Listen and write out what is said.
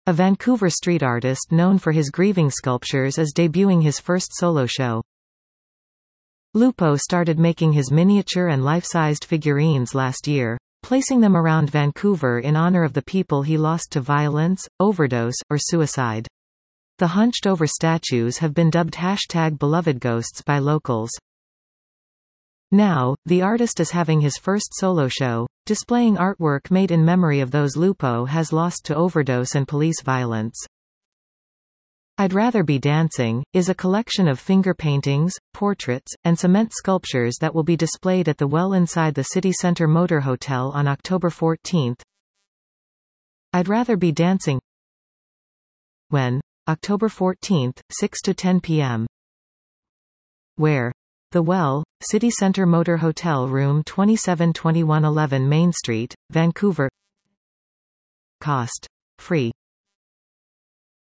a Vancouver street artist known for his grieving sculptures, is debuting his first solo show. Lupo started making his miniature and life-sized figurines last year, placing them around Vancouver in honor of the people he lost to violence, overdose, or suicide. The hunched-over statues have been dubbed #BelovedGhosts by locals. Now, the artist is having his first solo show, displaying artwork made in memory of those Lupo has lost to overdose and police violence. I'd Rather Be Dancing is a collection of finger paintings, portraits, and cement sculptures that will be displayed at the Well inside the City Centre Motor Hotel on October 14. I'd Rather Be Dancing. When? October 14, 6 to 10 p.m. Where? The Well, City Centre Motor Hotel, room 27, 2111 Main Street, Vancouver. Cost. Free.